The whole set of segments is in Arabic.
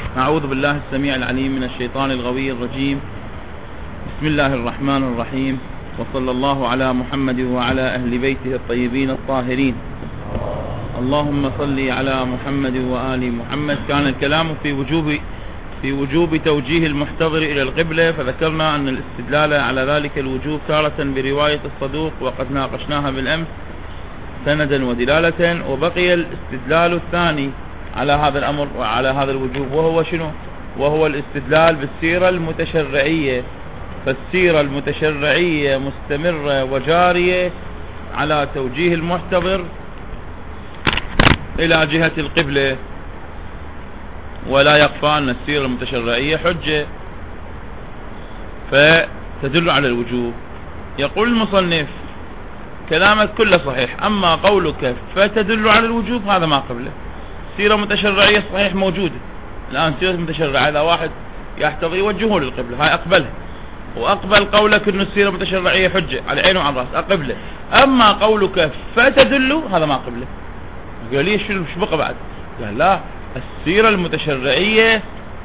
أعوذ بالله السميع العليم من الشيطان الغوي الرجيم. بسم الله الرحمن الرحيم، وصلى الله على محمد وعلى أهل بيته الطيبين الطاهرين. اللهم صل على محمد وآل محمد. كان الكلام في وجوب توجيه المحتضر إلى القبلة، فذكرنا أن الاستدلال على ذلك الوجوب تارة برواية الصدوق وقد ناقشناها بالأمس سندا ودلالة، وبقي الاستدلال الثاني على هذا الأمر وعلى هذا الوجوب، وهو شنو؟ وهو الاستدلال بالسيرة المتشرعية. فالسيرة المتشرعية مستمرة وجارية على توجيه المحتضر إلى جهة القبلة، ولا يخفى أن السيرة المتشرعية حجة فتدل على الوجوب. يقول المصنف: كلامك كله صحيح، أما قولك فتدل على الوجوب هذا ما قبله. سيرة متشرعية صحيح موجودة الآن، سيرة متشرعية إذا واحد يحتضر يوجهه للقبلة، هاي أقبلها، وأقبل قولك أن السيرة المتشرعية حجة على عينه وعلى الرأس، أقبله. أما قولك فتدل هذا ما قبله. قال لي شو بقى بعد؟ قال لا، السيرة المتشرعية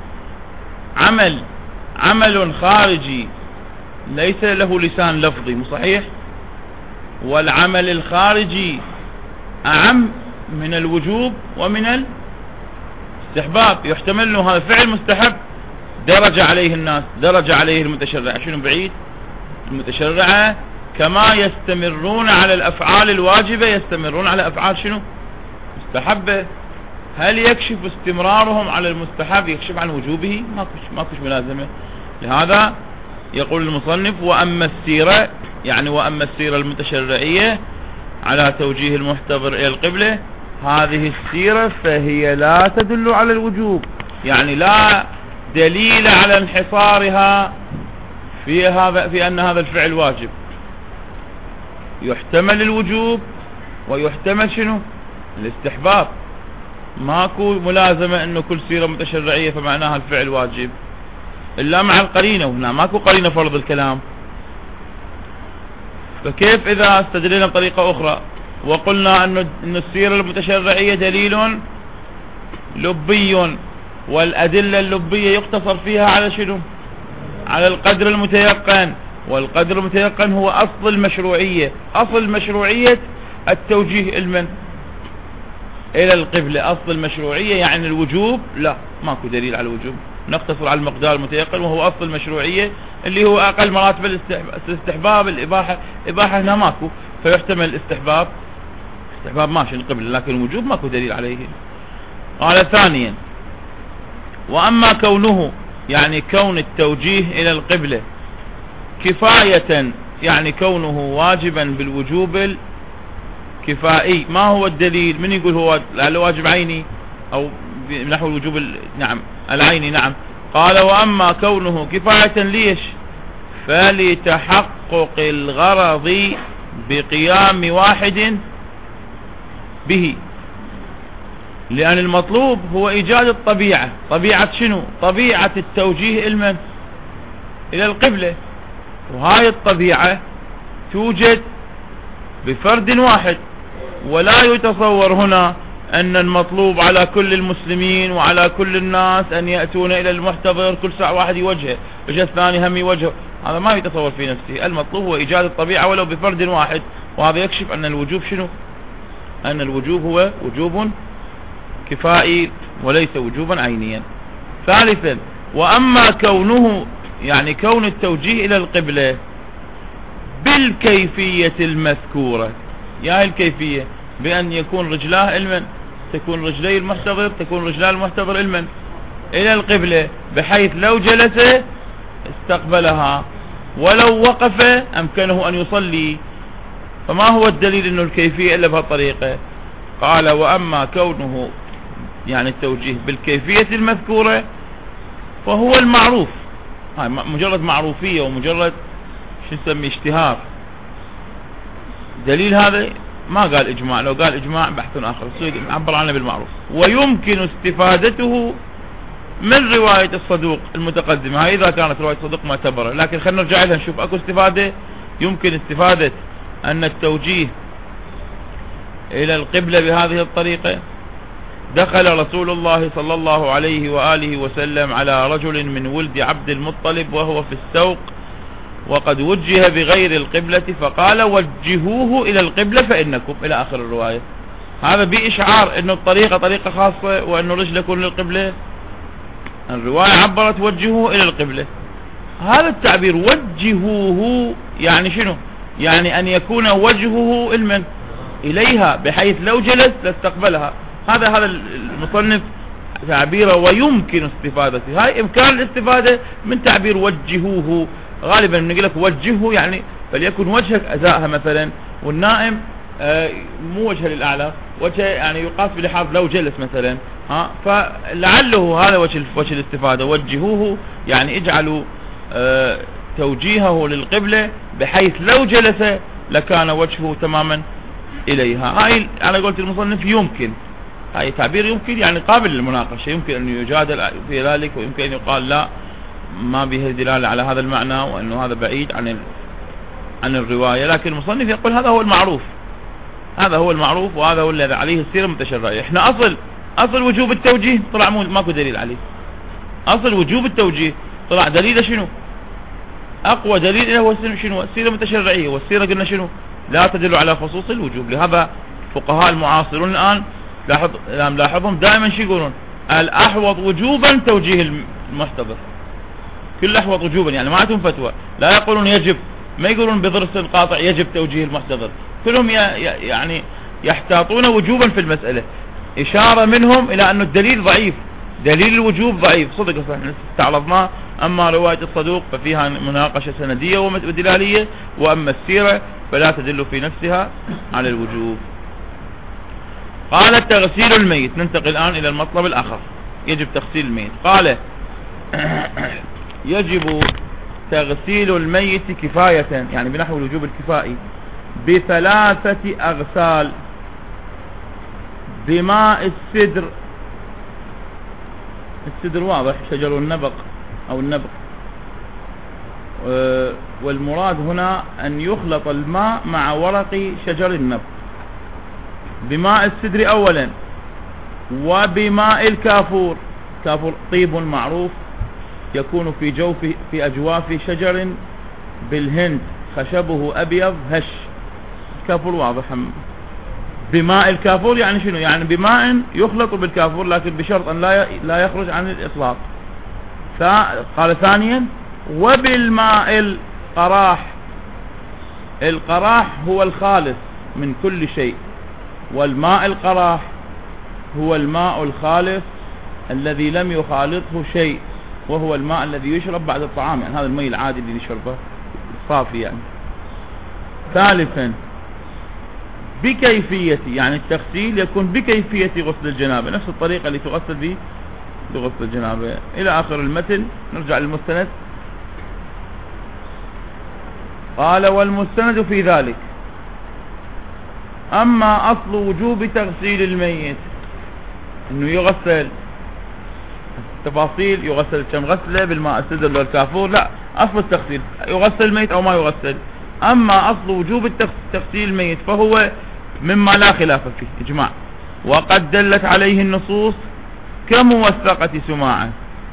عمل خارجي ليس له لسان لفظي، مو صحيح؟ والعمل الخارجي أعم من الوجوب ومن الاستحباب. يحتمل له هذا فعل مستحب درج عليه الناس، درج عليه المتشرع. شنو بعيد؟ المتشرعة كما يستمرون على الأفعال الواجبة يستمرون على أفعال شنو؟ مستحبة. هل يكشف استمرارهم على المستحب يكشف عن وجوبه؟ ماكوش ملازمة. لهذا يقول المصنف: وأما السيرة، يعني وأما السيرة المتشرعية على توجيه المحتضر إلى القبلة، هذه السيرة فهي لا تدل على الوجوب، يعني لا دليل على انحصارها في أن هذا الفعل واجب. يحتمل الوجوب ويحتمل شنو؟ الاستحباب. ماكو ملازمة انه كل سيرة متشرعية فمعناها الفعل واجب الا مع القرينة، وهنا ماكو قرينة فرض الكلام. فكيف اذا استدلنا بطريقة اخرى وقلنا ان السيرة المتشرعية دليل لبي، والادلة اللبية يقتصر فيها على شنو؟ على القدر المتيقن، والقدر المتيقن هو اصل المشروعية. اصل مشروعية التوجيه إلى القبلة، أصل المشروعية يعني الوجوب لا، ماكو دليل على الوجوب، نقتصر على المقدار المتيقن وهو أصل المشروعية اللي هو أقل مراتب الاستحباب. الإباحة هنا ماكو، فيحتمل الاستحباب ماشي القبلة، لكن الوجوب ماكو دليل عليه. قال ثانيا: وأما كونه، يعني كون التوجيه إلى القبلة كفاية، يعني كونه واجبا بالوجوب كفائي، ما هو الدليل؟ من يقول هو واجب عيني او نحو الوجوب نعم العيني؟ نعم. قال: واما كونه كفاية ليش؟ فلتحقق الغرض بقيام واحد به، لان المطلوب هو ايجاد الطبيعة. طبيعة شنو؟ طبيعة التوجيه الى القبلة، وهاي الطبيعة توجد بفرد واحد، ولا يتصور هنا أن المطلوب على كل المسلمين وعلى كل الناس أن يأتون إلى المحتضر كل ساعة واحد يوجهه، إجا الثاني هم يوجهه. هذا ما يتصور في نفسه. المطلوب هو إيجاد الطبيعة ولو بفرد واحد، وهذا يكشف أن الوجوب شنو؟ أن الوجوب هو وجوب كفائي وليس وجوبا عينيا. ثالثا: وأما كونه، يعني كون التوجيه إلى القبلة بالكيفية المذكورة، يا الكيفية بأن يكون رجلاه علما، تكون رجلي المحتضر، تكون رجلاه المحتضر علما إلى القبلة، بحيث لو جلس استقبلها ولو وقف أمكنه أن يصلي. فما هو الدليل أنه الكيفية إلا بهالطريقة؟ قال: وأما كونه، يعني التوجيه بالكيفية المذكورة، فهو المعروف. هاي مجرد معروفية ومجرد شو نسميه اشتهار. دليل هذا ما قال إجماع، لو قال إجماع بحث آخر، عبر عنه بالمعروف. ويمكن استفادته من رواية الصدوق المتقدمة، هاي إذا كانت رواية الصدوق معتبرة، لكن خلينا نرجع لها نشوف أكو استفادة. يمكن استفادة أن التوجيه إلى القبلة بهذه الطريقة دخل رسول الله صلى الله عليه وآله وسلم على رجل من ولد عبد المطلب وهو في السوق وقد وجه بغير القبلة فقال وجهوه إلى القبلة فإنكم، إلى آخر الرواية. هذا بإشعار أنه الطريقة طريقة خاصة وأنه رجلكم للقبلة. الرواية عبرت وجهوه إلى القبلة. هذا التعبير وجهوه يعني شنو؟ يعني أن يكون وجهه إليها بحيث لو جلس لاستقبلها. هذا المصنف تعبيره ويمكن استفادته. هاي إمكان الاستفادة من تعبير وجهوه. غالبا نقول لك وجهه يعني فليكن وجهك أزاءها مثلا، والنائم مو وجه للأعلى، وجه يعني يقاس بلحاظ لو جلس مثلا. فلعله هذا وجه الاستفادة. وجهوه يعني اجعلوا توجيهه للقبلة بحيث لو جلس لكان وجهه تماما إليها. هاي أنا قلت المصنف يمكن، هاي تعبير يمكن يعني قابل للمناقشة، يمكن أن يجادل في ذلك، ويمكن أن يقال لا ما به دلالة على هذا المعنى وأنه هذا بعيد عن الرواية. لكن المصنف يقول هذا هو المعروف، هذا هو المعروف وهذا هو الذي عليه السيرة المتشرعية. احنا أصل وجوب التوجيه طلع ماكو دليل عليه. أصل وجوب التوجيه طلع دليله شنو؟ أقوى دليل هو شنو؟ السيرة المتشرعية. والسيرة قلنا شنو؟ لا تدل على خصوص الوجوب. لهذا فقهاء المعاصرون الآن لاحظهم دائما شو يقولون؟ الأحوط وجوبا توجيه المحتضر. كل أحوط وجوبا يعني ما عندهم فتوى، لا يقولون يجب، ما يقولون بضرس قاطع يجب توجيه المحتضر. كلهم يعني يحتاطون وجوبا في المسألة، إشارة منهم إلى أن الدليل ضعيف، دليل الوجوب ضعيف. صدق صحيح استعرضناه. أما رواية الصدوق ففيها مناقشة سندية ودلالية، وأما السيرة فلا تدل في نفسها على الوجوب. قال تغسيل الميت. ننتقل الآن إلى المطلب الآخر، يجب تغسيل الميت. قال يجب تغسيل الميت كفاية يعني بنحو الوجوب الكفائي ب3 أغسال بماء السدر. السدر واضح شجر النبق أو النبق، والمراد هنا أن يخلط الماء مع ورق شجر النبق. بماء السدر أولا، وبماء الكافور. كافور طيب معروف يكون في أجواف شجر بالهند، خشبه أبيض هش. كافور واضح. بماء الكافور يعني شنو؟ يعني بماء يخلط بالكافور، لكن بشرط أن لا يخرج عن الإطلاق. قال ثانيا وبالماء القراح. القراح هو الخالص من كل شيء، والماء القراح هو الماء الخالص الذي لم يخالطه شيء، وهو الماء الذي يشرب بعد الطعام، يعني هذا الماء العادي اللي يشربه صافي يعني. ثالثا بكيفية، يعني التغسيل يكون بكيفية غسل الجنابة، نفس الطريقة اللي تغسل به بغسل الجنابة. إلى آخر المتن. نرجع للمستند. قال والمستند في ذلك أما أصل وجوب تغسيل الميت إنه يغسل، تفاصيل يغسل كم غسلة بالماء السدر والكافور، لا، أصل التغسيل يغسل الميت أو ما يغسل. أما أصل وجوب تغسيل الميت فهو مما لا خلاف فيه إجماع، وقد دلت عليه النصوص كموثقة سماعة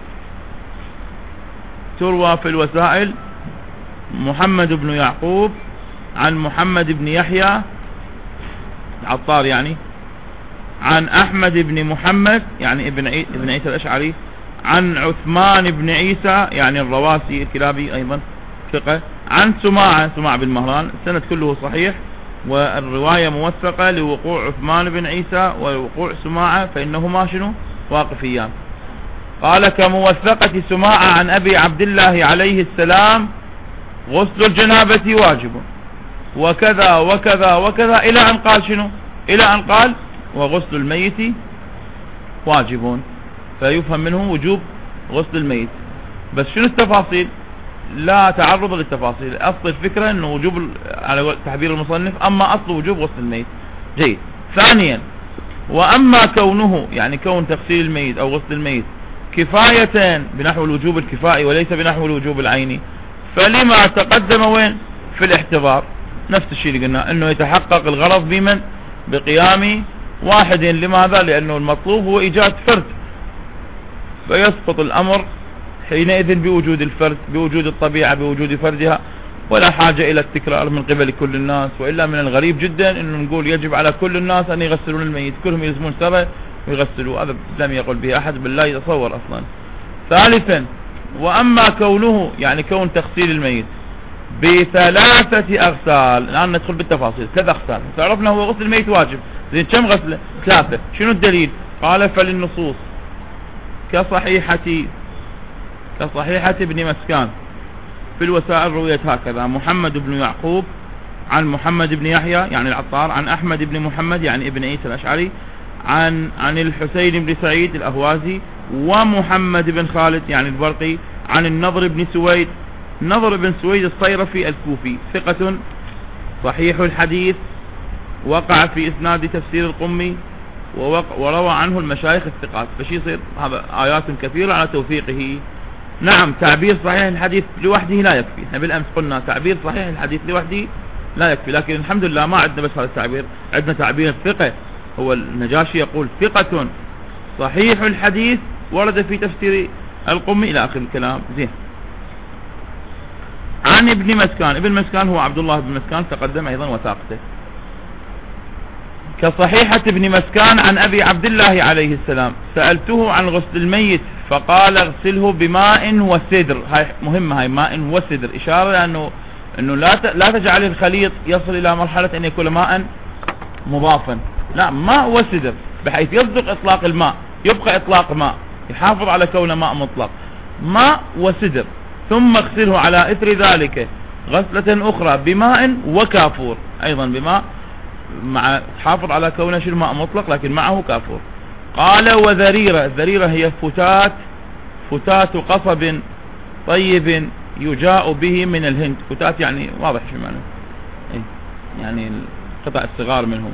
تروى في الوسائل محمد بن يعقوب عن محمد بن يحيى عطار يعني، عن أحمد بن محمد يعني ابن عيسى الأشعري، عن عثمان بن عيسى يعني الرواسي الكلابي أيضا ثقة، عن سماعة بن مهران. السند كله صحيح، والرواية موثقة لوقوع عثمان بن عيسى ووقوع سماعة، فإنهما شنو واقفيان. قال كموثقة سماعة عن أبي عبد الله عليه السلام غسل الجنابة واجب، وكذا وكذا وكذا، إلى أن قال شنو؟ إلى أن قال وغسل الميت واجب، فيفهم منه وجوب غسل الميت. بس شنو التفاصيل؟ لا تعرض للتفاصيل. أصل الفكرة أنه وجوب على تعبير المصنف، أما أصل وجوب غسل الميت. جيد. ثانيا وأما كونه يعني كون تغسيل الميت أو غسل الميت كفاية بنحو الوجوب الكفائي وليس بنحو الوجوب العيني، فلما تقدم وين؟ في الاحتضار. نفس الشيء اللي قلنا، أنه يتحقق الغرض بمن؟ بقيام واحد. لماذا؟ لأنه المطلوب هو إيجاد فرد، فيسقط الأمر حينئذ بوجود الفرد، بوجود الطبيعة، بوجود فردها، ولا حاجة إلى التكرار من قبل كل الناس. وإلا من الغريب جدا أنه نقول يجب على كل الناس أن يغسلون الميت، كلهم يلزمون سبع ويغسلوا، هذا لم يقل به أحد، بالله يتصور أصلا. ثالثا، وأما كونه يعني كون تغسيل الميت بثلاثة أغسال، الآن ندخل بالتفاصيل. 3 أغسال تعرفنا هو غسل الميت واجب، زين كم غسل؟ 3. شنو الدليل؟ قال فللنصوص كصحيحة ابن مسكان في الوسائل رويت هكذا: محمد بن يعقوب عن محمد بن يحيى يعني العطار، عن أحمد بن محمد يعني ابن عيسى الأشعري، عن الحسين بن سعيد الأهوازي، ومحمد بن خالد يعني البرقي، عن النضر بن سويد، نضر بن سويد الصيرفي الكوفي، ثقة صحيح الحديث، وقع في إسناد تفسير القمي، وروى عنه المشايخ الثقات. فشي يصير هذا آيات كثيرة على توثيقه. نعم، تعبير صحيح الحديث لوحده لا يكفي، احنا بالأمس قلنا تعبير صحيح الحديث لوحده لا يكفي، لكن الحمد لله ما عندنا بس هذا التعبير، عندنا تعبير الثقة. هو النجاشي يقول ثقة صحيح الحديث ورد في تفسير القمي إلى آخر الكلام. زين. عن ابن مسكان، ابن مسكان هو عبد الله بن مسكان، تقدم أيضا وثاقته. كصحيحة ابن مسكان عن أبي عبد الله عليه السلام: سألته عن غسل الميت فقال اغسله بماء وسدر. هاي مهمة، هاي ماء وسدر، إشارة لأنه لا تجعل الخليط يصل إلى مرحلة أن يكون ماء مضافا، لا، ماء وسدر، بحيث يصدق إطلاق الماء، يبقى إطلاق ماء، يحافظ على كونه ماء مطلق، ماء وسدر. ثم اغسله على إثر ذلك غسلة أخرى بماء وكافور، أيضا بماء، مع تحافظ على كونه شيء ماء مطلق لكن معه كافور. قال وذريرة، الذريرة هي فتات قصب طيب يجاء به من الهند. فتات يعني واضح شو معنى، يعني القطع الصغار منه.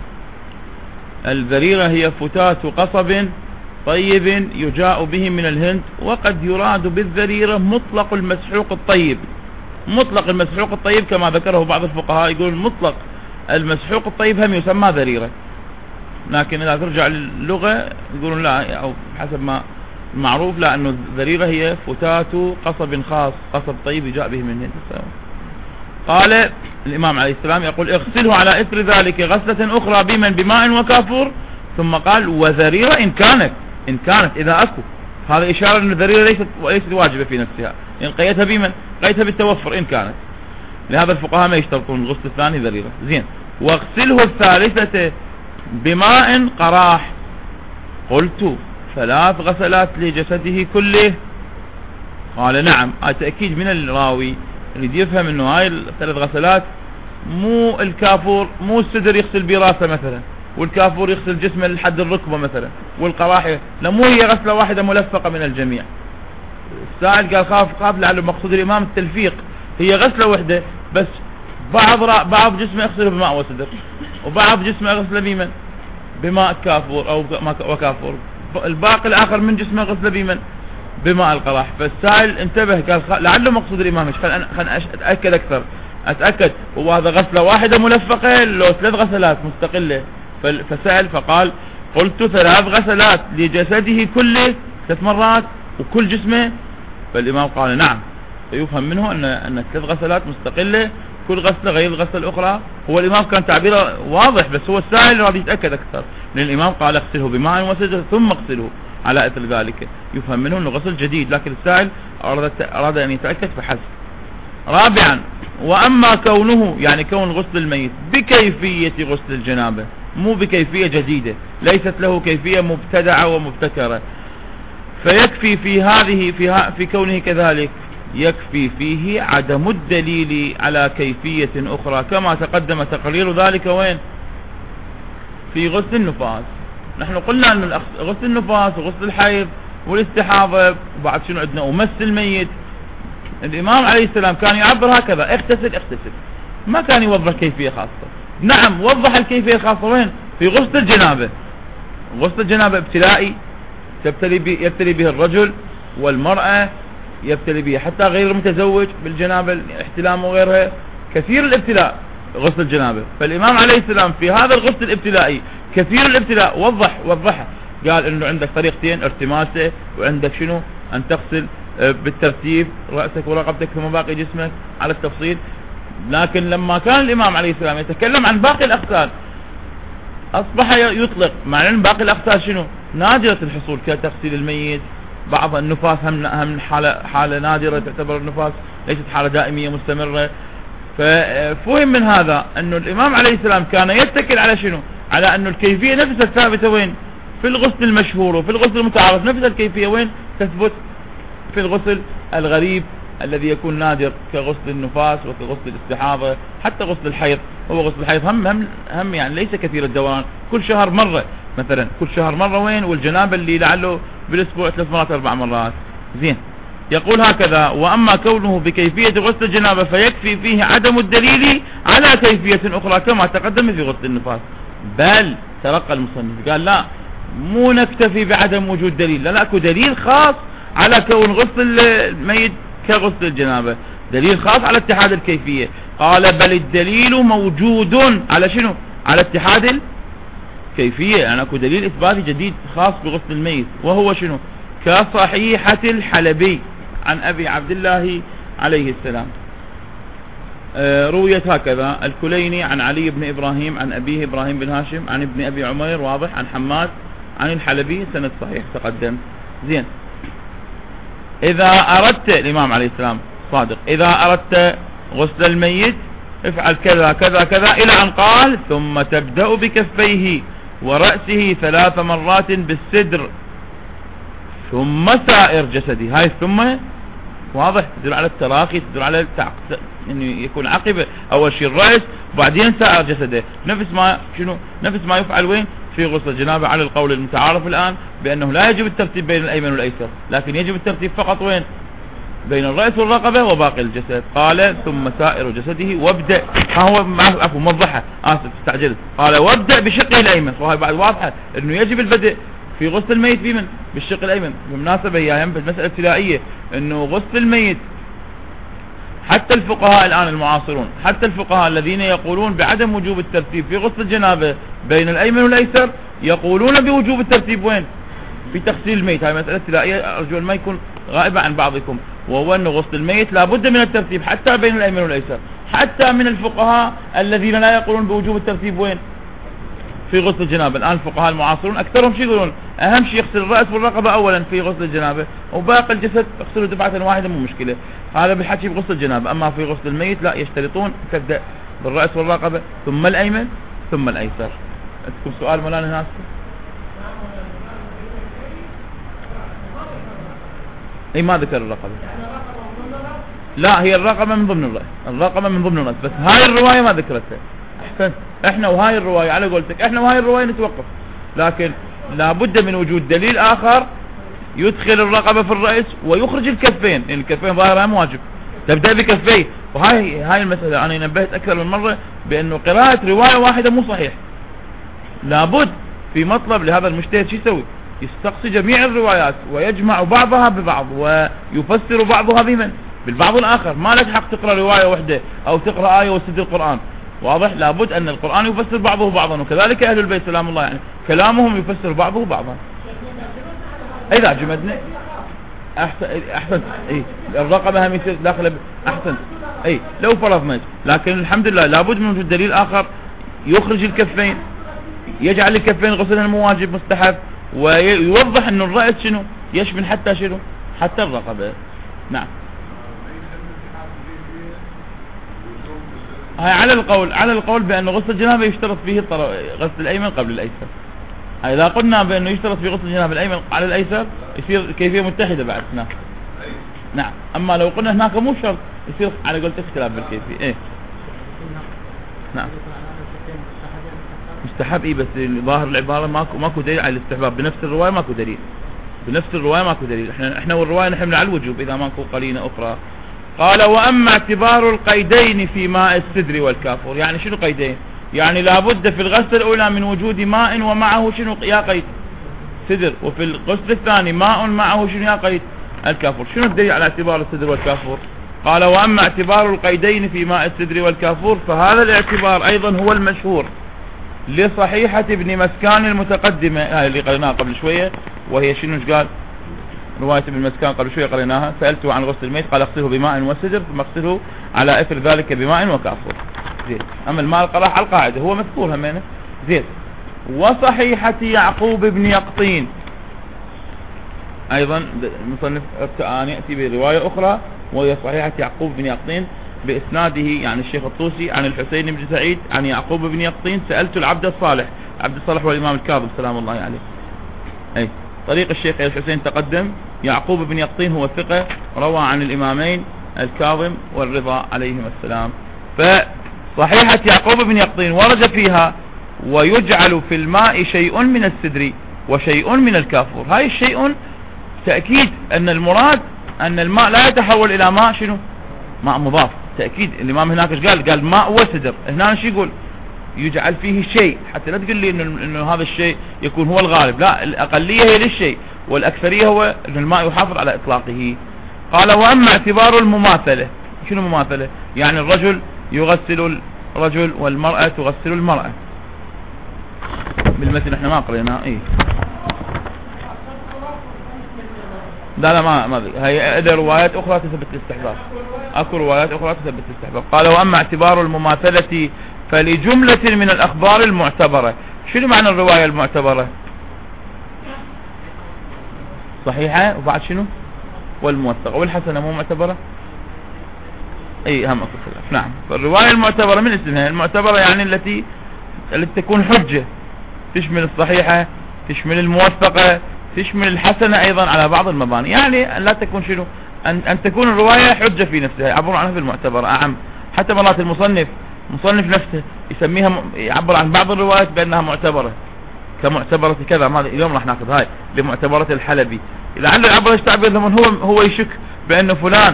الذريرة هي فتات قصب طيب يجاء به من الهند. وقد يراد بالذريرة مطلق المسحوق الطيب، مطلق المسحوق الطيب كما ذكره بعض الفقهاء، يقول مطلق المسحوق الطيب هم يسمى ذريرة، لكن إذا ترجع للغة يقولون لا، أو حسب ما معروف، لا، أنه الذريرة هي فتات قصب خاص، قصب طيب يجاء به من الهند. قال الإمام عليه السلام يقول اغسله على إثر ذلك غسلة أخرى بماء وكافور. ثم قال وذريرة إن كانت إذا أكو. هذا إشارة أن الذريرة ليست واجبة في نفسها، إن قيتها بمن؟ قيتها بالتوفر إن كانت. لهذا الفقهاء ما يشترطون الغسل الثاني ذريرة. زين. واغسله الثالثة بماء قراح. قلت 3 غسلات لجسده كله؟ قال نعم. تأكيد من الراوي اللي يفهم انه هاي 3 غسلات مو الكافور، مو السدر يغسل براسه مثلا، والكافور يغسل جسمه لحد الركبة مثلا، والقراحة لا، مو هي غسلة واحدة ملفقة من الجميع. السائل قال خاف لعله مقصود الإمام التلفيق، هي غسلة واحدة بس، بعض جسمه يغسله بماء وسدر، وبعض جسمه يغسله بماء كافور أو وكافور، الباقي الآخر من جسمه يغسله بماء القراح. فالسائل انتبه قال لعله مقصود الإمام، خلنا أتأكد أكثر، أتأكد هو هذا غسلة واحدة ملفقة لو 3 غسلات مستقلة؟ فسأل فقال قلت 3 غسلات لجسده كله، 3 مرات وكل جسمه. فالإمام قال نعم. فيفهم منه أن 3 غسلات مستقلة، كل غسلة غير الغسلة الأخرى. هو الإمام كان تعبيره واضح، بس هو السائل راضي يتأكد أكثر، لأن الإمام قال اغسله بماء وسدر ثم اغسله على إثر ذلك، يفهم منه أنه غسل جديد، لكن السائل أراد أن يتأكد فحسب. رابعا، وأما كونه يعني كون غسل الميت بكيفية غسل الجنابة، مو بكيفية جديدة، ليست له كيفية مبتدعة ومبتكرة، فيكفي في كونه كذلك، يكفي فيه عدم الدليل على كيفية أخرى، كما تقدم تقرير ذلك وين؟ في غسل النفاس. نحن قلنا أن غسل النفاس وغسل الحيض والاستحاضة، وبعد شنو عندنا ومس الميت، الإمام عليه السلام كان يعبر هكذا: اغتسل، ما كان يوضح كيفية خاصة. نعم، وضح الكيفية الخاصة وين؟ في غسل الجنابة. غسل الجنابة ابتلائي، يبتلي به الرجل والمرأة، يبتلي به حتى غير المتزوج بالجنابة، الاحتلام وغيرها، كثير الابتلاء. غسل الجنابة. فالإمام عليه السلام في هذا الغسل الابتدائي كثير الابتلاء وضحها، قال انه عندك طريقتين، ارتماسه، وعندك شنو ان تغسل بالترتيب رأسك ورقبتك ثم باقي جسمك على التفصيل. لكن لما كان الإمام عليه السلام يتكلم عن باقي الأغسال أصبح يطلق، مع أن باقي الأغسال شنو نادرة الحصول كتغسيل الميت، بعض النفاس هم حالة نادرة تعتبر النفاس ليست حالة دائمية مستمرة. ففهم من هذا أنه الإمام عليه السلام كان يتكل على شنو، على أنه الكيفية نفسها الثابتة وين في الغسل المشهور وفي الغسل المتعارف، نفس الكيفية وين تثبت في الغسل الغريب الذي يكون نادر كغسل النفاس وكغسل الاستحاضة، حتى غسل الحيض. هو غسل الحيض هم يعني ليس كثير الدوران، كل شهر مرة مثلا، كل شهر مرة وين، والجنابة اللي لعله بالاسبوع 3 مرات 4 مرات. زين، يقول هكذا: واما كونه بكيفية غسل الجنابة فيكفي فيه عدم الدليل على كيفية اخرى كما تقدم في غسل النفاس. بل ترقى المصنف قال لا، مو نكتفي بعدم وجود دليل، لا اكو دليل خاص على كون غسل الميت كغسل الجنابة، دليل خاص على اتحاد الكيفية. قال: بل الدليل موجود على شنو، على اتحاد الكيفية، يعني اكو دليل اثباتي جديد خاص بغسل الميت، وهو شنو؟ كصحيحة الحلبي عن ابي عبد الله عليه السلام. رويت هكذا: الكليني عن علي بن ابراهيم عن ابيه ابراهيم بن هاشم عن ابن ابي عمير، واضح، عن حماد عن الحلبي، سند صحيح تقدم. زين، اذا اردت، الامام عليه السلام صادق، اذا اردت غسل الميت افعل كذا كذا كذا، الى ان قال: ثم تبدأ بكفيه ورأسه 3 مرات بالسدر ثم سائر جسده. هاي ثم واضح تدل على التراخي، تدل على يعني يكون عقبه، اول شيء الرأس وبعدين سائر جسده، نفس ما يفعل وين في غسل الجنابة، على القول المتعارف الآن بأنه لا يجب الترتيب بين الأيمن والأيسر، لكن يجب الترتيب فقط وين بين الرأس والرقبة وباقي الجسد. قال: ثم سائر جسده وابدأ، هو عفوا موضحها، آسف استعجلت، قال: وابدأ بشقه الأيمن. وهي بعد واضحة أنه يجب البدء في غسل الميت بمن؟ بالشق الأيمن. بالمناسبة هي المسألة ابتدائية، أنه غسل الميت حتى الفقهاء الآن المعاصرون، حتى الفقهاء الذين يقولون بعدم وجوب الترتيب في غسل الجنابة بين الأيمن والأيسر، يقولون بوجوب الترتيب وين في تغسيل الميت. هاي مسألة ابتدائية أرجو أن ما يكون غائبة عن بعضكم، وهو أن غسل الميت لابد من الترتيب حتى بين الأيمن والأيسر، حتى من الفقهاء الذين لا يقولون بوجوب الترتيب وين في غسل الجنابة. الآن الفقهاء المعاصرون أكثرهم شو يقولون؟ أهم شيء يغسل الرأس والرقبة أولا في غسل الجنابة، وباقي الجسد يغسله دفعة واحدة مو مشكلة. هذا بالحكي بغسل الجنابة. أما في غسل الميت لا، يشترطون تبدأ بالرأس والرقبة ثم الأيمن ثم الأيسر. عندكم سؤال مولانا هنا؟ اي ما ذكر الرقبة، لا هي الرقبة من ضمن الرأس، الرقبة من ضمن الرأس، بس هاي الرواية ما ذكرتها. احسنت، احنا وهاي الرواية على قولتك، احنا وهاي الرواية نتوقف، لكن لابد من وجود دليل آخر يدخل الرقبة في الرأس ويخرج الكفين، لأن الكفين ظاهرها مو واجب، تبدأ بكفيه. وهاي المسألة أنا نبهت أكثر من مرة بأنه قراءة رواية واحدة مو صحيح، لابد في مطلب لهذا المجتهد شو يسوي؟ يستقصي جميع الروايات ويجمع بعضها ببعض ويفسر بعضها بمن بالبعض الآخر. ما لك حق تقرأ رواية واحدة أو تقرأ آية وسد القرآن، واضح؟ لابد أن القرآن يفسر بعضه بعضا، وكذلك أهل البيت سلام الله يعني كلامهم يفسر بعضه بعضا. إذا جمدنا أحسن إيه الرقبة هم يصير داخل أحسن إيه لو فرضنا، لكن الحمد لله لابد من وجود دليل آخر يخرج الكفين، يجعل الكفين غسلها مواجب مستحب، ويوضح أن الرأس شنو يشمل حتى شنو حتى الرقبة. نعم، هاي على القول بأن غسل الجنابة يشترط فيه غسل الأيمن قبل الأيسر. إذا قلنا بأنه يشترط في غسل الجنابة الأيمن على الأيسر يصير كيفية متحدة بعد هناك. نعم، أما لو قلنا هناك مو شرط يصير على قولة اختلاف بالكيفية. إيه نعم مستحب، إيه بس ظاهر العبارة ماكو دليل على الاستحباب، بنفس الرواية ماكو دليل، بنفس الرواية ماكو دليل. احنا والرواية نحمل على الوجوب إذا ماكو قرينة أخرى. قال: وأما اعتبار القيدين في ماء السدر والكافور، يعني شنو قيدين؟ يعني لابد في الغسل الأولى من وجود ماء ومعه شنو يا قيد سدر، وفي الغسل الثاني ماء معه شنو يا قيد الكافور. شنو الدليل على اعتبار السدر والكافور؟ قال وأما اعتبار القيدين في ماء السدر والكافور فهذا الاعتبار أيضا هو المشهور لصحيحة ابن مسكان المتقدمة اللي قريناها قبل شوية، وهي شنو قال؟ رواية ابن مسكان قبل شوية قريناها. سألته عن غسل الميت قال اغسله بماء وسدر ثم اغسله على اثر ذلك بماء وكافور. زين. اما الماء القراح على القاعدة هو مذكور همينه. زين. وصحيحة يعقوب بن يقطين ايضا المصنف ان يأتي برواية اخرى وهي صحيحة يعقوب بن يقطين باسناده يعني الشيخ الطوسي عن الحسين بن سعيد عن يعقوب بن يقطين. سألت العبد الصالح، عبد الصالح هو الامام الكاظم سلام الله عليه. اي طريق الشيخ الحسين تقدم. يعقوب بن يقطين هو ثقة روى عن الامامين الكاظم والرضا عليهم السلام. فصحيحة يعقوب بن يقطين ورد فيها ويجعل في الماء شيء من السدر وشيء من الكافور. هاي الشيء تأكيد ان المراد ان الماء لا يتحول الى ماء شنو؟ ماء مضاف. تأكيد الامام هناك قال ماء وسدر، هنا شو يقول؟ يجعل فيه شيء، حتى لا تقول لي انه هذا الشيء يكون هو الغالب، لا الاقلية هي للشيء والاكثرية هو ان الماء يحافظ على اطلاقه. قال واما اعتبار المماثلة، شنو مماثلة؟ يعني الرجل يغسل الرجل والمرأة تغسل المرأة بالمثل. احنا ما قرينا ايه لا ما هي اذا روايات اخرى تثبت الاستحباب، اكو روايات اخرى تثبت الاستحباب. قال واما اعتبار المماثلة فلجملة من الاخبار المعتبرة. شنو معنى الرواية المعتبرة؟ صحيحة وبعد شنو؟ والموثقة. والحسنة مو معتبرة؟ اي هم اكو خلاف. نعم. فالرواية المعتبرة من اسمها المعتبرة يعني التي تكون حجة، تشمل الصحيحة، تشمل الموثقة، تشمل الحسنة ايضا على بعض المباني. يعني لا تكون شنو؟ ان تكون الرواية حجة في نفسها، يعبر عنها في المعتبرة اعم. حتى مرات المصنف نفسه يسميها، يعبر عن بعض الروايات بانها معتبرة كمعتبرة كذا. ما اليوم راح ناخذ هاي بمعتبرة الحلبي، لعله يعبر ايش تعبير لمن هو يشك بانه فلان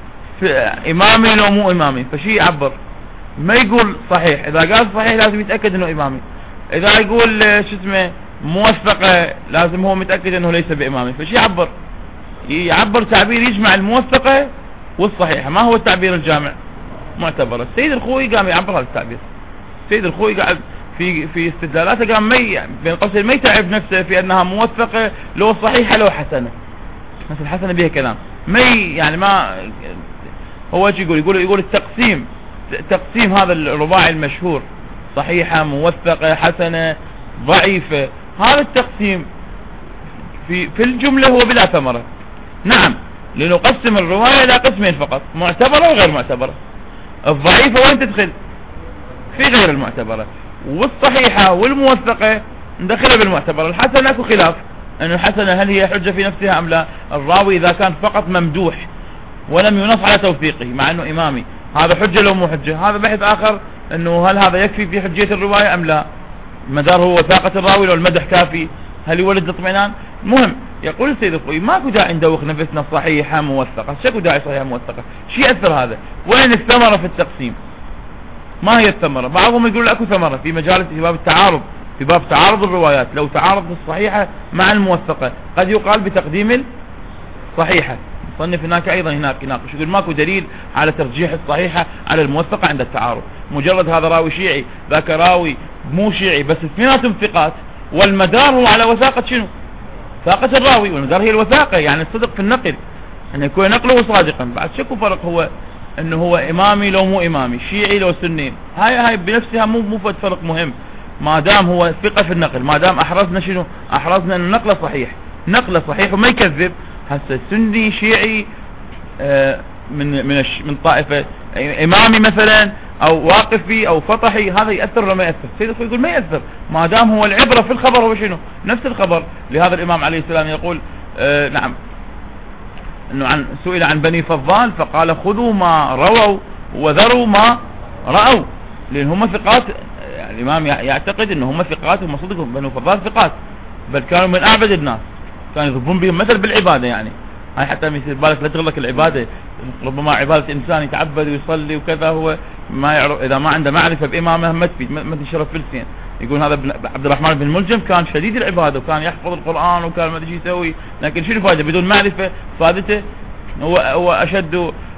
امامي لو مو امامي، فشي يعبر ما يقول صحيح. اذا قال صحيح لازم يتأكد انه امامي، اذا يقول شو اسمه موثقة لازم هو متأكد انه ليس بامامي. فشي يعبر تعبير يجمع الموثقة والصحيحة، ما هو التعبير الجامع معتبر. السيد الخوي قام يعبر هذا التعبير. السيد الخوي قاعد في استدلالاته قام بين قوسين ما يتعب نفسه في انها موثقة لو صحيحة لو حسنة. مثل حسنة بها كلام يعني ما هو يقول التقسيم هذا الرباعي المشهور صحيحة موثقة حسنة ضعيفة، هذا التقسيم في الجملة هو بلا ثمرة. نعم، لنقسم الرواية إلى قسمين فقط، معتبرة وغير معتبرة. الضعيفة وين تدخل؟ في غير المعتبرة. والصحيحة والموثقة ندخلها بالمعتبرة. الحسنة اكو خلاف انه الحسنة هل هي حجة في نفسها ام لا. الراوي اذا كان فقط ممدوح ولم ينص على توثيقه مع انه امامي، هذا حجة لو مو حجة؟ هذا بحث اخر، انه هل هذا يكفي في حجية الرواية ام لا. مدار هو وثاقة الراوي لو المدح كافي، هل يولد الاطمئنان؟ المهم يقول السيد الخوي ماكو داعي ندوخ نفسنا صحيحة موثقة. شكو داعي صحيحة موثقة؟ شي يأثر هذا؟ وين الثمرة في التقسيم؟ ما هي الثمرة؟ بعضهم يقول اكو ثمرة في مجال في باب التعارض، في باب تعارض الروايات. لو تعارض الصحيحة مع الموثقة قد يقال بتقديم الصحيحة. صنف هناك ايضا يناقش يقول ماكو دليل على ترجيح الصحيحة على الموثقة عند التعارض. مجرد هذا راوي شيعي ذاك راوي مو شيعي، بس اثنيناتهم ثقات، والمدار هو على وثاقة شنو؟ وثاقة الراوي، والمدار هي الوثاقة يعني الصدق في النقل، ان يكون نقله صادقا. بعد شكو فرق هو انه هو امامي لو مو امامي، شيعي لو سني. هاي بنفسها مو فرق مهم، ما دام هو ثقة في النقل، ما دام احرزنا شنو؟ احرزنا انه نقله صحيح وما يكذب. هسه سني شيعي من طائفة امامي مثلا او واقفي او فطحي، هذا يأثر ولا ما يأثر؟ سيد الخوي يقول ما يأثر، ما دام هو العبرة في الخبر هو شنو؟ نفس الخبر. لهذا الامام عليه السلام يقول نعم انه سئل عن بني فضال فقال خذوا ما رووا وذروا ما رأوا، لان هم ثقات. يعني الامام يعتقد ان هم ثقات، هم صدقهم بني فضال ثقات، بل كانوا من اعبد الناس، كانوا يضربون بهم مثل بالعبادة. يعني هاي حتى ما يصير بالك لا تغلق العبادة. ربما عبادة انسان يتعبد ويصلي وكذا هو ما يعرف، اذا ما عنده معرفة بامامه ما تفيد، ما تنشرف فلسين. يقول هذا عبد الرحمن بن الملجم كان شديد العبادة وكان يحفظ القرآن وكان ما ادري شو يسوي، لكن شنو فائدة بدون معرفة؟ فائدته هو اشد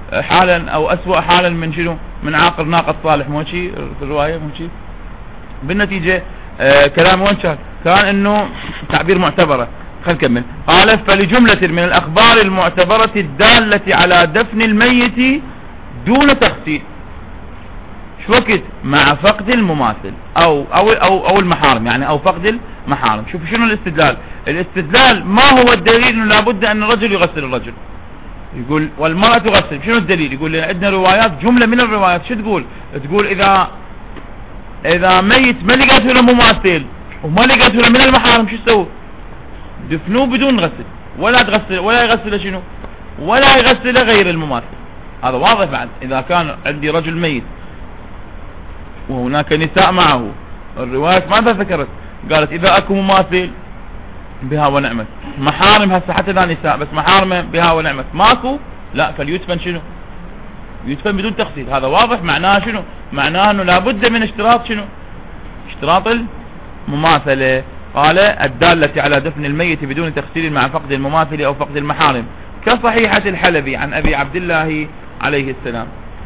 حالا او اسوأ حالا من شنو؟ من عاقر ناقة صالح، مو شيء في الرواية، مو شيء. بالنتيجة كلام وين كان انه تعبير معتبرة. خل نكمل. قال فلجملة من الاخبار المعتبرة الدالة على دفن الميت دون تغسيل، شو وقت؟ مع فقد المماثل او المحارم، يعني او فقد المحارم. شوف شنو الاستدلال. الاستدلال ما هو الدليل انه لابد ان الرجل يغسل الرجل؟ يقول والمرأة تغسل. شنو الدليل؟ يقول عندنا روايات، جملة من الروايات شو تقول؟ تقول اذا ميت ما لقيته له مماثل وما لقيته له من المحارم شو تسوي؟ دفنوه بدون غسل، ولا تغسل ولا يغسل شنو؟ ولا يغسل غير المماثل. هذا واضح. بعد اذا كان عندي رجل ميت وهناك نساء معه، الرواية ماذا ذكرت؟ قالت اذا اكو مماثل بها ونعمت، محارم هسه حتى لا نساء بس محارمه بها ونعمت، ماكو لا فليدفن شنو؟ يدفن بدون تغسيل. هذا واضح. معناه شنو؟ معناه انه لابد من اشتراط شنو؟ اشتراط المماثلة. قال الدالة على دفن الميت بدون تغسيل مع فقد المماثل او فقد المحارم، كصحيحة الحلبي عن ابي عبد الله عليه السلام.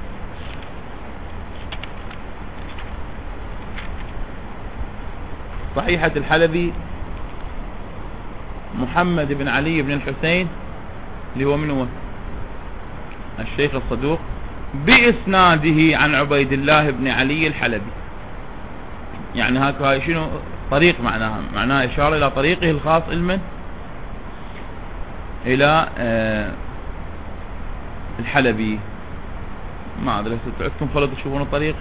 صحيحة الحلبي محمد بن علي بن الحسين اللي هو من هو؟ الشيخ الصدوق، بإسناده عن عبيد الله بن علي الحلبي. يعني هاي شنو طريق؟ معناها إشارة إلى طريقه الخاص علما إلى الحلبي. ما أدري عندكم خلط تشوفون الطريق.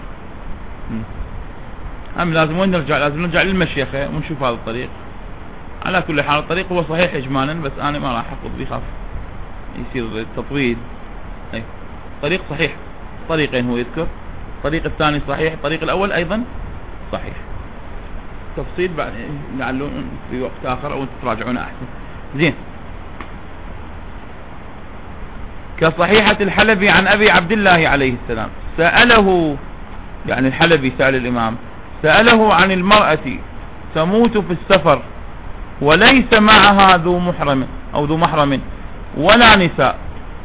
لازم وين نرجع؟ لازم نرجع للمشيخة ونشوف هذا الطريق. على كل حال الطريق هو صحيح إجمالا، بس أنا ما راح أحفظ بخاف يصير التطويل. أي طريق صحيح، طريقين هو يذكر، الطريق الثاني صحيح، الطريق الأول أيضا صحيح. تفصيل بعد لعله في وقت آخر أو تراجعون أحسن. زين. كصحيحة الحلبي عن أبي عبد الله عليه السلام، سأله يعني الحلبي سأل الإمام، سأله عن المرأة تموت في السفر وليس معها ذو محرم أو ذو محرم ولا نساء،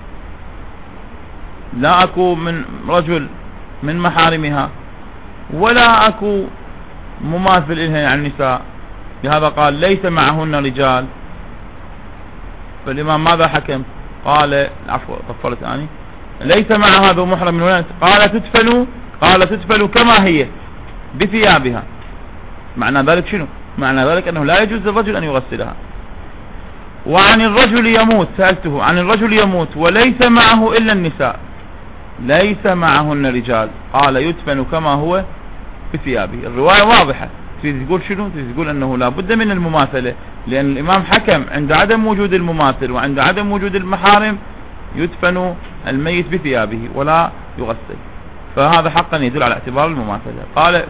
لا أكو من رجل من محارمها ولا أكو مماثل إلها يعني النساء، لهذا قال ليس معهن رجال. فالإمام ماذا حكم؟ قال عفوا طفلت أني، ليس معها ذو محرم ولا نساء. قال تدفن كما هي بثيابها. معنى ذلك شنو؟ معنى ذلك أنه لا يجوز للرجل أن يغسلها. وعن الرجل يموت، سألته عن الرجل يموت وليس معه إلا النساء، ليس معهن رجال، قال يدفن كما هو بثيابه. الرواية واضحة. تريد تقول شنو؟ تريد تقول أنه لا بد من المماثلة، لأن الإمام حكم عند عدم وجود المماثل وعند عدم وجود المحارم يدفن الميت بثيابه ولا يغسل، فهذا حقا يدل على اعتبار المماثلة. قال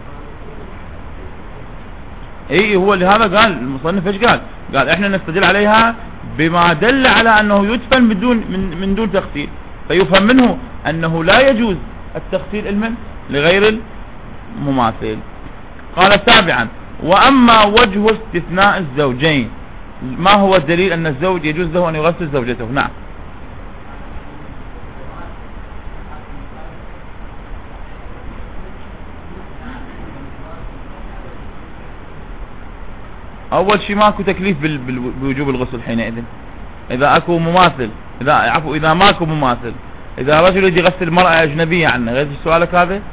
اي هو لهذا قال المصنف ايش قال احنا نستدل عليها بما دل على انه يدفن من دون تغسيل، فيفهم منه انه لا يجوز التغسيل علما لغير المماثل. قال سابعا واما وجه استثناء الزوجين، ما هو الدليل ان الزوج يجوز له ان يغسل زوجته؟ نعم. اول شيء ماكو تكليف بوجوب الغسل حينئذ اذا اكو مماثل، اذا ماكو مماثل. اذا رجل يجي يغسل مرأة اجنبية عنه، غير سؤالك هذا؟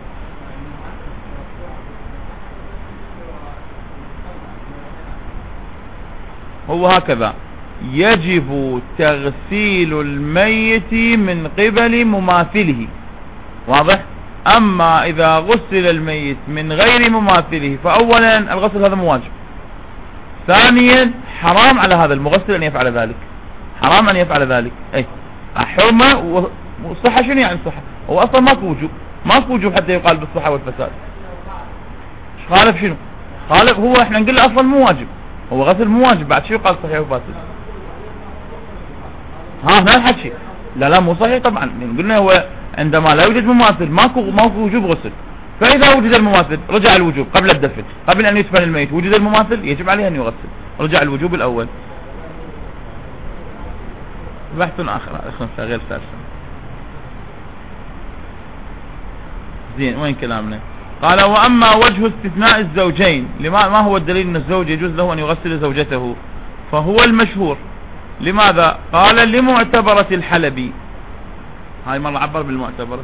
هو هكذا يجب تغسيل الميت من قبل مماثله، واضح؟ اما اذا غسل الميت من غير مماثله فاولا الغسل هذا مو واجب، ثانيا حرام على هذا المغسل ان يفعل ذلك، حرام ان يفعل ذلك. اي حرمة والصحة. شنو يعني الصحة؟ هو اصلا ماكو وجوب حتى يقال بالصحة والفساد. خالف شنو؟ خالف هو احنا نقول له اصلا مو واجب، هو غسل مو واجب، بعد شو يقال صحيح وفاسد؟ هنا الحكي لا مو صحيح طبعا. قلنا هو عندما لا يوجد مماثل ماكو وجوب غسل، فإذا وجد المماثل رجع الوجوب قبل الدفن، قبل أن يدفن الميت وجد المماثل يجب عليه أن يغسل، رجع الوجوب الأول. بحث آخر غير سالسا. زين وين كلامنا؟ قال وأما وجه استثناء الزوجين، ما هو الدليل أن الزوج يجوز له أن يغسل زوجته؟ فهو المشهور. لماذا؟ قال لمعتبرة الحلبي. هاي مرة عبر بالمعتبرة.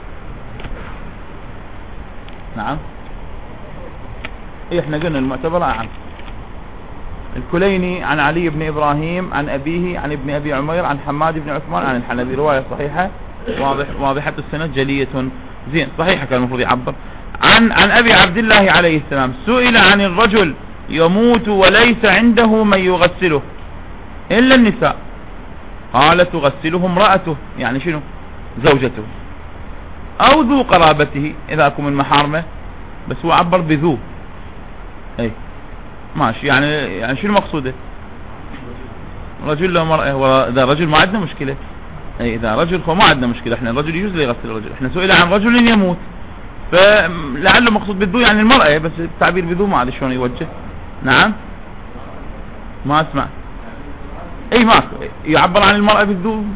نعم احنا قلنا المعتبرة عن الكليني عن علي بن إبراهيم عن أبيه عن ابن أبي عمير عن حماد بن عثمان عن الحلبي. رواية صحيحة واضحة السند جلية. زين صحيحة كان المفروض يعبر. عن أبي عبد الله عليه السلام سئل عن الرجل يموت وليس عنده من يغسله إلا النساء، قال تغسله امرأته، يعني شنو؟ زوجته أو ذو قرابته إذا أكون من محارمه، بس هو عبر بذو. اي ماشي، يعني شنو مقصوده؟ رجل لو مرأة، وإذا رجل ما عندنا مشكلة. اي إذا رجل هو ما عندنا مشكلة، احنا الرجل يجوز لي يغسل الرجل. احنا سئل عن رجل يموت، فلعله مقصود بالذو يعني المرأة، بس التعبير بذو ما أدري شلون يوجه. نعم ما اسمع. اي ماكو يعبر عن المرأة بالذو.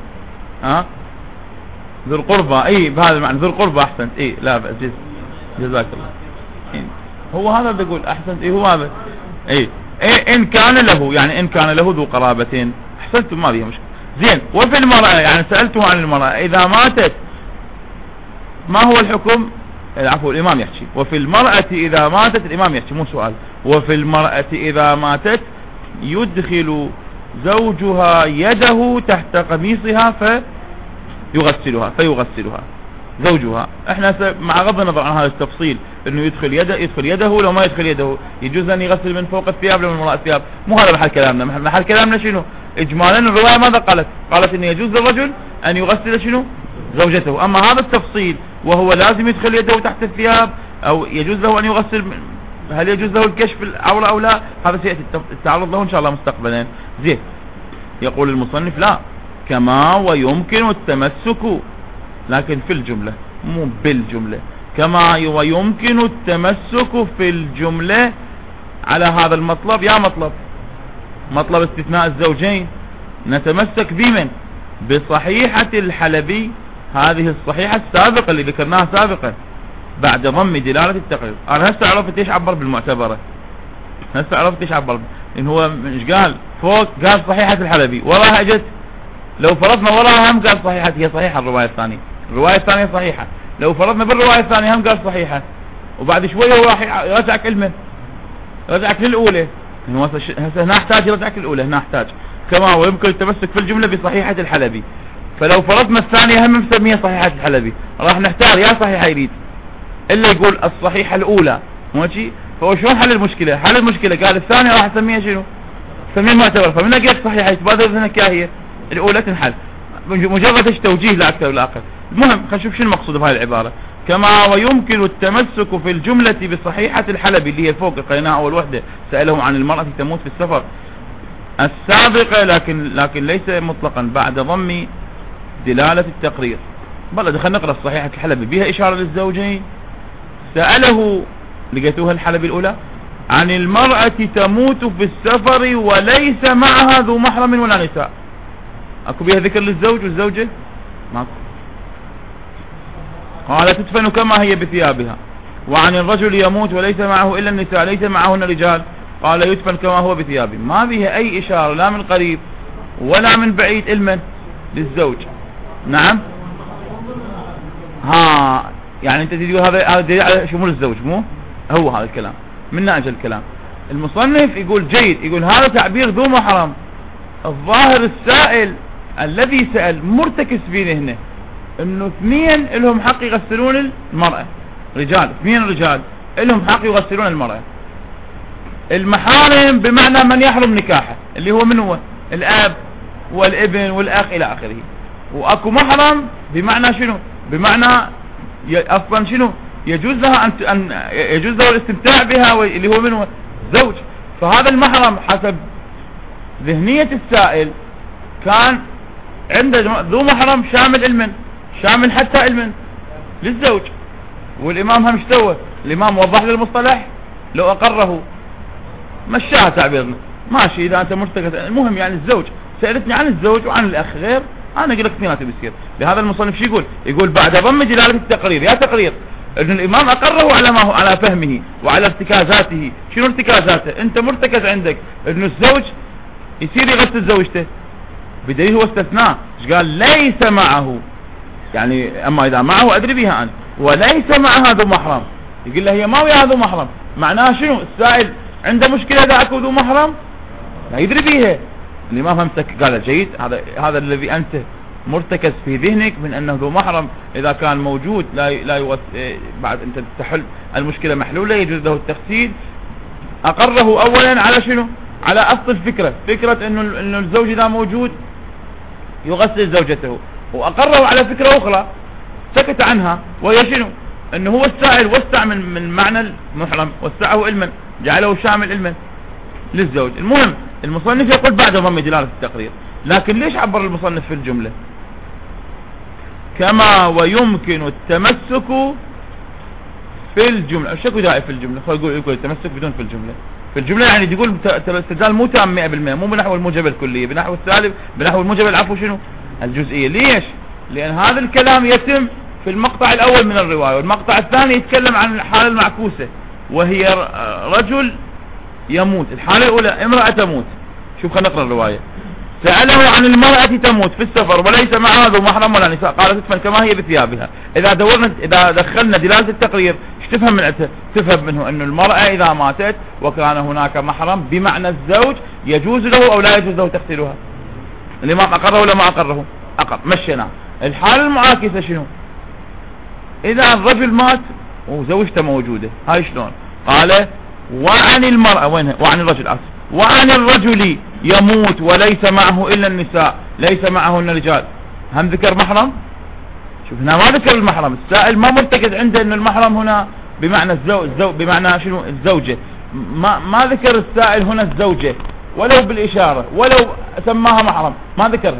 ذو القربى. اي بهذا المعنى ذو القربى. احسنت. اي لا بأس، جزاك الله. هو هذا بيقول احسنت. اي هو هذا. اي ان كان له، يعني ان كان له ذو قرابتين. احسنتم ما فيها مشكلة. زين وفي المرأة، يعني سألته عن المرأة اذا ماتت ما هو الحكم؟ العفو الامام يحكي. وفي المرأة اذا ماتت، الامام يحكي مو سؤال. وفي المرأة اذا ماتت يدخل زوجها يده تحت قميصها فيغسلها زوجها. احنا مع غض النظر عن هذا التفصيل انه يدخل يده لو ما يدخل يده يجوز ان يغسل من فوق الثياب لو من وراء الثياب. مو هذا محل كلامنا. محل كلامنا شنو؟ اجمالا الرواية ماذا قالت انه يجوز للرجل ان يغسل شنو؟ زوجته. اما هذا التفصيل وهو لازم يدخل يده تحت الثياب او يجوز له ان يغسل، هل يجوز له الكشف العورة او لا؟ هذا سيأتي التعرض له ان شاء الله مستقبلا. زين يقول المصنف لا كما ويمكن التمسك، لكن في الجملة مو بالجملة. كما ويمكن التمسك في الجملة على هذا المطلب. يا مطلب استثناء الزوجين نتمسك بمن؟ بصحيحة الحلبي، هذه الصحيحة السابقة اللي ذكرناها سابقا بعد ضم دلالة التقرير. انا هسه عرفت ايش عبر بالمعتبرة، ان هو مش قال فوق قال صحيحة الحلبي، وراها اجت لو فرضنا وراها هم قال صحيحة. هي صحيحة الرواية الثانية صحيحة. لو فرضنا بالرواية الثانية هم قال صحيحة، وبعد شوية هو راح يرجعك رجعك للأولى. هسه هنا احتاج يرجعك للأولى. هنا احتاج كما ويمكن التمسك في الجملة بصحيحة الحلبي. فلو فرضنا الثانية هم مسميها صحيحة الحلبي، راح نحتار يا صحيحة يريد إلا يقول الصحيحة الأولى. ماشي. فهو شلون حل المشكلة؟ قال الثانية راح اسميها شنو؟ سميها معتبر. فمن قلت صحيحة يتبادر ذهنك يا هي الأولى تنحل، مجرد توجيه لا أكثر ولا أقل. المهم خلينا نشوف شنو المقصود بهذه العبارة. كما ويمكن التمسك في الجملة بصحيحة الحلبي اللي هي فوق قريناها أول وحدة، سألهم عن المرأة تموت في السفر السابقة، لكن ليس مطلقا بعد ضم دلالة التقرير. بل دخلنا نقرأ صحيحة الحلبي بها إشارة للزوجين. سأله لقيتوها الحلبي الأولى عن المرأة تموت في السفر وليس معها ذو محرم ولا نساء. اكو بها ذكر للزوج والزوجة؟ ماكو. قال تدفن كما هي بثيابها. وعن الرجل يموت وليس معه إلا النساء ليس معهن رجال، قال يدفن كما هو بثيابه. ما بها أي إشارة لا من قريب ولا من بعيد علما للزوج. نعم يعني انت تقول هذا دليل على شمول الزوج، مو هو هذا الكلام من أجل الكلام. المصنف يقول جيد، يقول هذا تعبير ذو محرم. الظاهر السائل الذي سأل مرتكز في ذهنه انه اثنين لهم حق يغسلون المرأة، رجال، اثنين رجال لهم حق يغسلون المرأة. المحارم بمعنى من يحرم نكاحه اللي هو من هو؟ الاب والابن والاخ الى اخره. واكو محرم بمعنى شنو؟ بمعنى اصلا شنو؟ يجوز لها يجوز له الاستمتاع بها اللي هو من هو؟ زوج. فهذا المحرم حسب ذهنية السائل كان عنده ذو محرم شامل المن، شامل حتى المن للزوج. والامام هم اشتوى، الامام وضح للمصطلح لو اقره مشاها تعبيرنا ماشي اذا انت مرتكز. المهم يعني الزوج، سألتني عن الزوج وعن الاخ غير، انا اقول لك اثنيناتي بيصير. لهذا المصنف شو يقول؟ يقول بعد ضم دلالة التقرير. يا تقرير ان الامام اقره على ما هو على فهمه وعلى ارتكازاته. شنو ارتكازاته؟ انت مرتكز عندك انه الزوج يصير يغسل زوجته، بدليل هو استثناء، ايش قال؟ ليس معه، يعني اما اذا معه ادري بها انا، وليس معها ذو محرم، يقول له هي ما وياها ذو محرم، معناها شنو؟ السائل عنده مشكلة اذا اكو ذو محرم لا يدري بيها. الامام همسك قال جيد، هذا الذي انت مرتكز في ذهنك من انه ذو محرم اذا كان موجود لا بعد انت تحل المشكلة محلولة يجوز له التغسيل. اقره اولا على شنو؟ على اصل الفكرة، فكرة انه الزوج اذا موجود يغسل زوجته، واقره على فكرة اخرى سكت عنها، وهي شنو؟ انه هو السائل وسع من معنى المحرم، وسعه علما، جعله شامل علما للزوج. المهم المصنف يقول بعد ضم دلالة التقرير، لكن ليش عبر المصنف في الجملة؟ كما ويمكن التمسك في الجملة، الشكو دائم في الجملة، يقول التمسك بدون في الجملة. في الجملة يعني يقول استدلال مو تام 100%، مو بنحو الموجب الكلية، بنحو السالب، بنحو الموجب العفو شنو؟ الجزئية. ليش؟ لأن هذا الكلام يتم في المقطع الأول من الرواية، والمقطع الثاني يتكلم عن الحالة المعكوسة، وهي رجل يموت. الحالة الأولى امرأة تموت. شوف خلينا نقرأ الرواية. سأله عن المرأة تموت في السفر وليس معها ذو محرم ولا نساء، قال تدفن كما هي بثيابها. إذا دخلنا دلالة التقرير ايش تفهم من تفهم منه أن المرأة إذا ماتت وكان هناك محرم بمعنى الزوج يجوز له أو لا يجوز له تغسيلها. الإمام أقره ولا ما أقره؟ أقر، مشينا. الحالة المعاكسة شنو؟ إذا الرجل مات وزوجته موجودة، هاي شلون؟ قال وعن المرأة، وينها؟ وعن الرجل أصلا، وعن الرجل يموت وليس معه إلا النساء، ليس معه إلا الرجال. هم ذكر محرم؟ شوف هنا ما ذكر المحرم، السائل ما مرتكز عنده إن المحرم هنا بمعنى بمعنى شنو؟ الزوجة. ما ذكر السائل هنا الزوجة ولو بالإشارة، ولو سماها محرم ما ذكرها.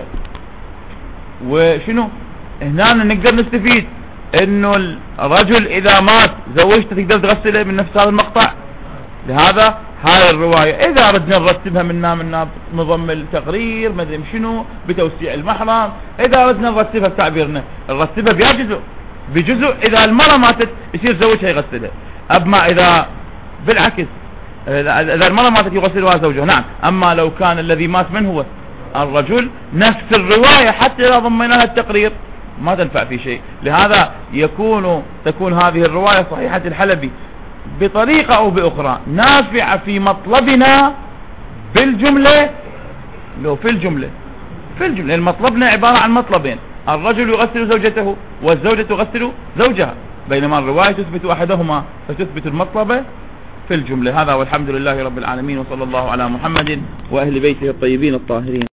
وشنو هنا نقدر نستفيد انه الرجل اذا مات زوجته تقدر تغسله من نفس هذا المقطع. لهذا هاي الرواية اذا ردنا نرتبها منا نضم التقرير ما ادري شنو بتوسيع المحرم، اذا ردنا نرتبها بتعبيرنا نرتبها بجزء اذا المرأة ماتت يصير زوجها يغسلها، اما اذا بالعكس اذا المرأة ماتت يغسلها زوجها. نعم، اما لو كان الذي مات من هو؟ الرجل، نفس الرواية حتى اذا ضمناها التقرير ما تنفع في شيء. لهذا تكون هذه الرواية صحيحة الحلبي بطريقة او باخرى نافعة في مطلبنا بالجملة. لو في الجملة المطلبنا عبارة عن مطلبين، الرجل يغسل زوجته والزوجة تغسل زوجها، بينما الرواية تثبت احدهما فتثبت المطلب في الجملة. هذا والحمد لله رب العالمين، وصلى الله على محمد وأهل بيته الطيبين الطاهرين.